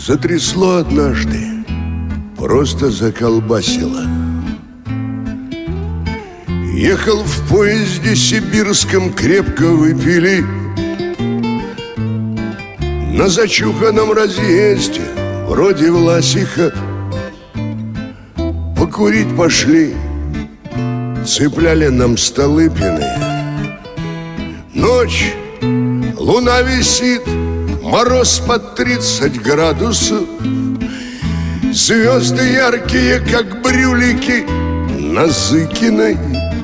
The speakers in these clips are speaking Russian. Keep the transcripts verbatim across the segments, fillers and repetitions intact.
Затрясло однажды, просто заколбасило. Ехал в поезде сибирском, крепко выпили. На зачуханном разъезде, вроде Власиха, покурить пошли, цепляли нам Столыпины. Ночь, луна висит, мороз под тридцать градусов. Звезды яркие, как брюлики на Зыкиной.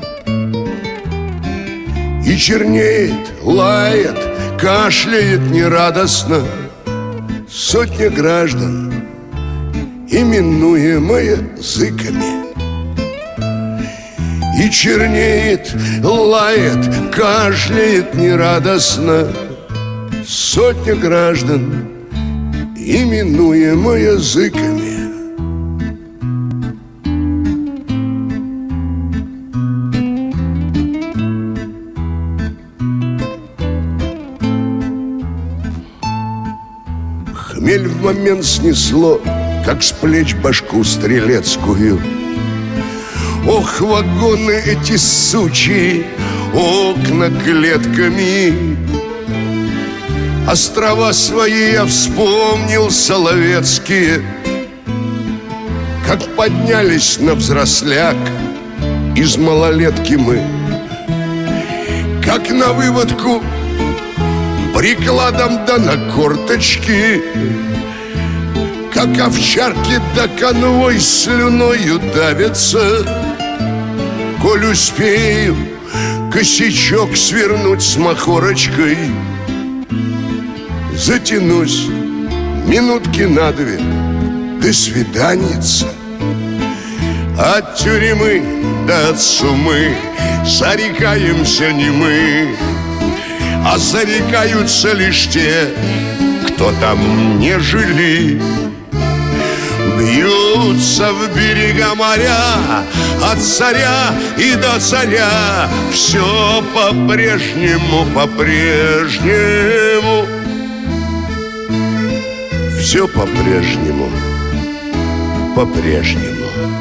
И чернеет, лает, кашляет нерадостно сотня граждан, именуемая зыками. И чернеет, лает, кашляет нерадостно сотня граждан, именуемая зыками. Хмель в момент снесло, как с плеч башку стрелецкую. Ох, вагоны эти сучьи, окна клетками. Острова свои я вспомнил соловецкие, как поднялись на взросляк из малолетки мы, как на выводку прикладом да на корточки, как овчарки да конвой слюною давятся. Коль успею косячок свернуть с махорочкой, затянусь минутки на две, до свиданица. От тюрьмы до от сумы зарекаемся не мы, а зарекаются лишь те, кто там не жили. Бьются в берега моря, от царя и до царя. Все по-прежнему, по-прежнему. Все по-прежнему, по-прежнему.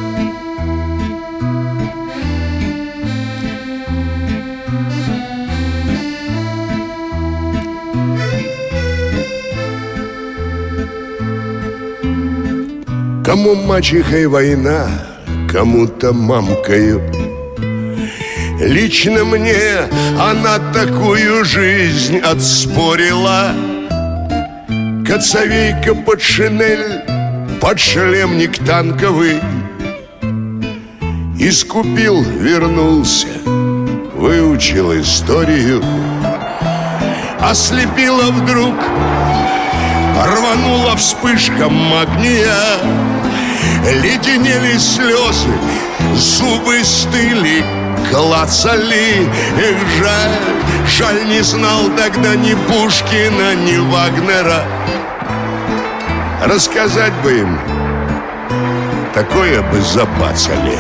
Кому мачехой война, кому-то мамкою. Лично мне она такую жизнь отспорила. Коцовейка под шинель, под шлемник танковый. Искупил, вернулся, выучил историю. Ослепила вдруг, рванула вспышка магния. Леденели слезы, зубы стыли, клацали. Эх, жаль, жаль, не знал тогда ни Пушкина, ни Вагнера. Рассказать бы им, такое бы забацали.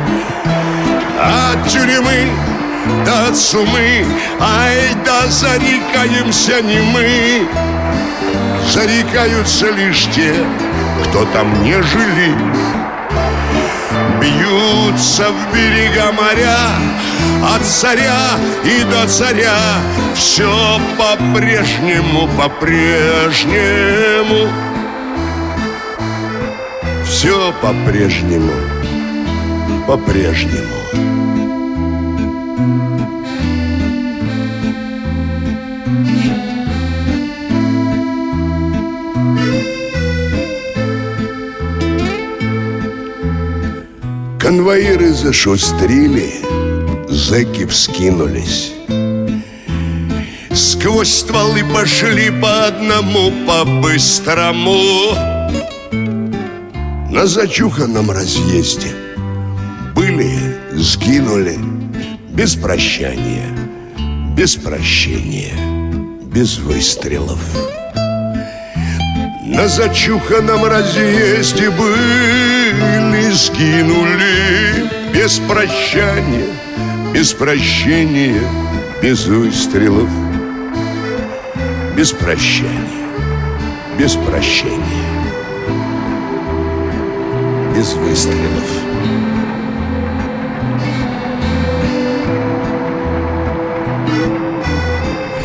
От тюрьмы до сумы, ай да зарекаемся не мы. Зарекаются лишь те, кто там не жили. Бьются в берега моря, от царя и до царя. Все по-прежнему, по-прежнему. Все по-прежнему, по-прежнему. Конвоиры зашустрили, зэки вскинулись. Сквозь стволы пошли по одному, по-быстрому. На зачуханном разъезде были, сгинули, без прощания, без прощения, без выстрелов. На зачуханном разъезде были, сгинули, без прощания, без прощения, без выстрелов, без прощания, без прощения, без выстрелов.